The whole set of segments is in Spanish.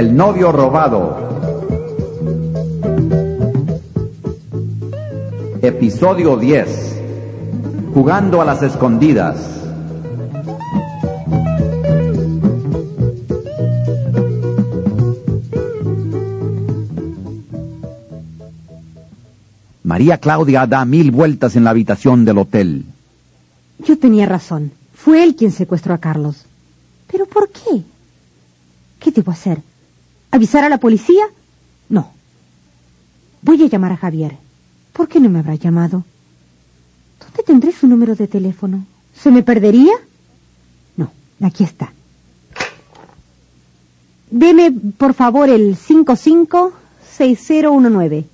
El novio robado. Episodio 10. Jugando a las escondidas. María Claudia da 1000 vueltas en la habitación del hotel. Yo tenía razón. Fue él quien secuestró a Carlos. ¿Pero por qué? ¿Qué debo hacer? ¿Avisar a la policía? No. Voy a llamar a Javier. ¿Por qué no me habrá llamado? ¿Dónde tendré su número de teléfono? ¿Se me perdería? No, aquí está. Deme, por favor, el 556019.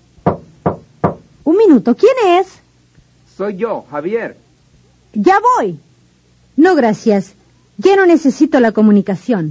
Un minuto, ¿quién es? Soy yo, Javier. Ya voy. No, gracias. Ya no necesito la comunicación.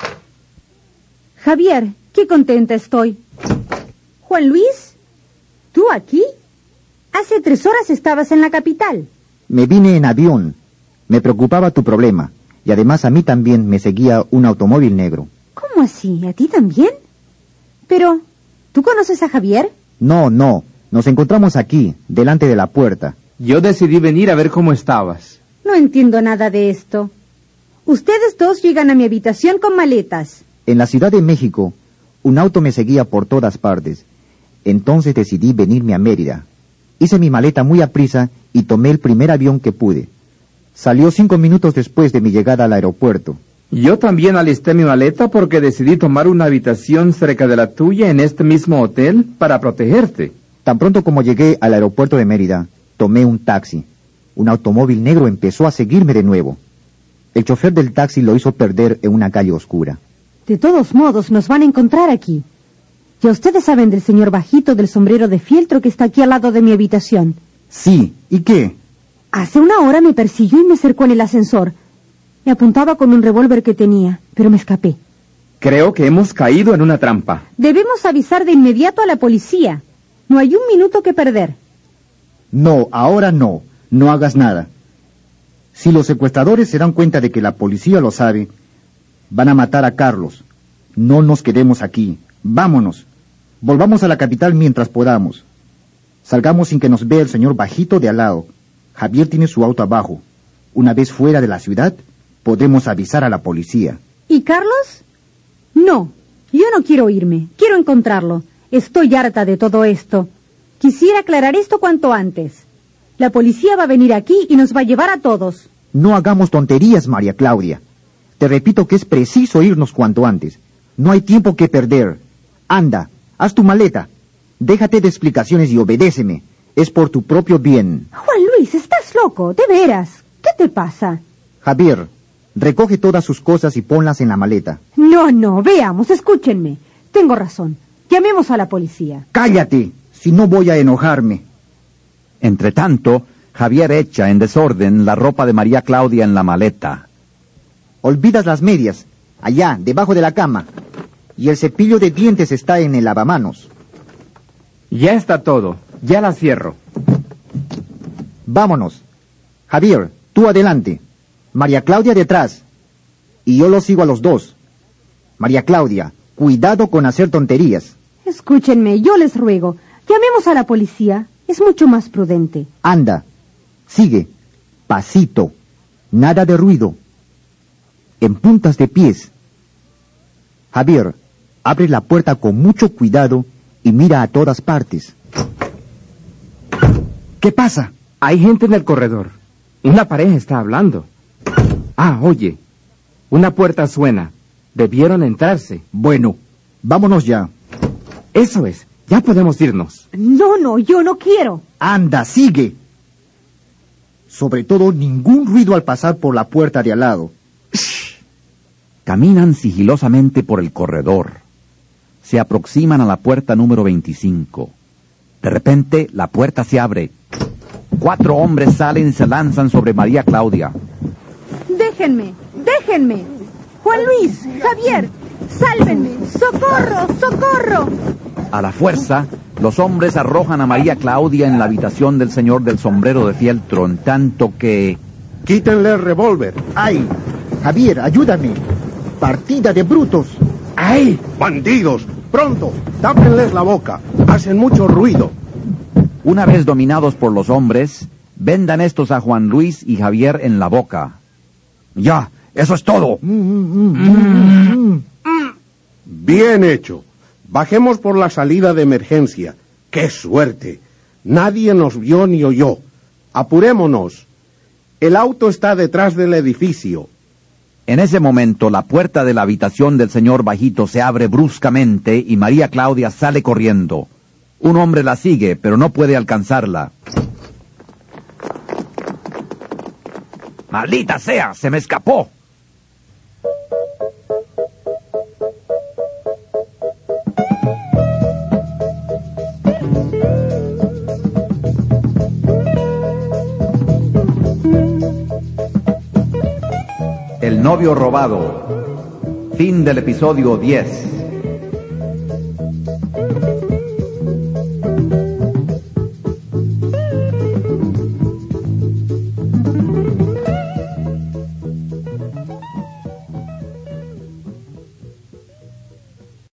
Javier, qué contenta estoy. Juan Luis, ¿tú aquí? Hace 3 horas estabas en la capital. Me vine en avión. Me preocupaba tu problema. Y además a mí también me seguía un automóvil negro. ¿Cómo así? ¿A ti también? Pero, ¿tú conoces a Javier? No. Nos encontramos aquí, delante de la puerta. Yo decidí venir a ver cómo estabas. No entiendo nada de esto. Ustedes dos llegan a mi habitación con maletas. En la Ciudad de México, un auto me seguía por todas partes. Entonces decidí venirme a Mérida. Hice mi maleta muy aprisa y tomé el primer avión que pude. Salió 5 minutos después de mi llegada al aeropuerto. Yo también alisté mi maleta porque decidí tomar una habitación cerca de la tuya en este mismo hotel para protegerte. Tan pronto como llegué al aeropuerto de Mérida, tomé un taxi. Un automóvil negro empezó a seguirme de nuevo. El chofer del taxi lo hizo perder en una calle oscura. De todos modos, nos van a encontrar aquí. Ya ustedes saben del señor bajito del sombrero de fieltro que está aquí al lado de mi habitación. Sí, ¿y qué? Hace 1 hora me persiguió y me cercó en el ascensor. Me apuntaba con un revólver que tenía, pero me escapé. Creo que hemos caído en una trampa. Debemos avisar de inmediato a la policía. No hay un minuto que perder. No, ahora no. No hagas nada. Si los secuestradores se dan cuenta de que la policía lo sabe, van a matar a Carlos. No nos quedemos aquí. Vámonos. Volvamos a la capital mientras podamos. Salgamos sin que nos vea el señor bajito de al lado. Javier tiene su auto abajo. Una vez fuera de la ciudad, podemos avisar a la policía. ¿Y Carlos? No, yo no quiero irme. Quiero encontrarlo. Estoy harta de todo esto. Quisiera aclarar esto cuanto antes. La policía va a venir aquí y nos va a llevar a todos. No hagamos tonterías, María Claudia. Te repito que es preciso irnos cuanto antes. No hay tiempo que perder. Anda, haz tu maleta. Déjate de explicaciones y obedéceme. Es por tu propio bien. Juan Luis, estás loco, de veras. ¿Qué te pasa? Javier, recoge todas sus cosas y ponlas en la maleta. No, veamos, escúchenme. Tengo razón. Llamemos a la policía. ¡Cállate! Si no voy a enojarme. Entretanto, Javier echa en desorden la ropa de María Claudia en la maleta. Olvidas las medias, allá, debajo de la cama. Y el cepillo de dientes está en el lavamanos. Ya está todo. Ya la cierro. Vámonos. Javier, tú adelante. María Claudia detrás. Y yo los sigo a los dos. María Claudia, cuidado con hacer tonterías. Escúchenme, yo les ruego. Llamemos a la policía. Es mucho más prudente. Anda. Sigue. Pasito. Nada de ruido. En puntas de pies. Javier, abre la puerta con mucho cuidado y mira a todas partes. ¿Qué pasa? Hay gente en el corredor. Una pareja está hablando. Oye. Una puerta suena. Debieron entrarse. Bueno, vámonos ya. Eso es. Ya podemos irnos. No, yo no quiero. Anda, sigue. Sobre todo, ningún ruido al pasar por la puerta de al lado. Shh. Caminan sigilosamente por el corredor. Se aproximan a la puerta número 25. De repente, la puerta se abre. 4 hombres salen y se lanzan sobre María Claudia. Déjenme. Juan Luis, Javier, sálvenme. ¡Socorro! A la fuerza, los hombres arrojan a María Claudia en la habitación del señor del sombrero de fieltro, en tanto que... Quítenle el revólver. ¡Ay! Javier, ayúdame. Partida de brutos. ¡Ay! ¡Bandidos! ¡Pronto! ¡Tápenles la boca! ¡Hacen mucho ruido! Una vez dominados por los hombres, vendan estos a Juan Luis y Javier en la boca. Ya, eso es todo. Bien hecho. Bajemos por la salida de emergencia. ¡Qué suerte! Nadie nos vio ni oyó. Apurémonos. El auto está detrás del edificio. En ese momento, la puerta de la habitación del señor Bajito se abre bruscamente y María Claudia sale corriendo. Un hombre la sigue, pero no puede alcanzarla. ¡Maldita sea! ¡Se me escapó! El novio robado. Fin del episodio 10.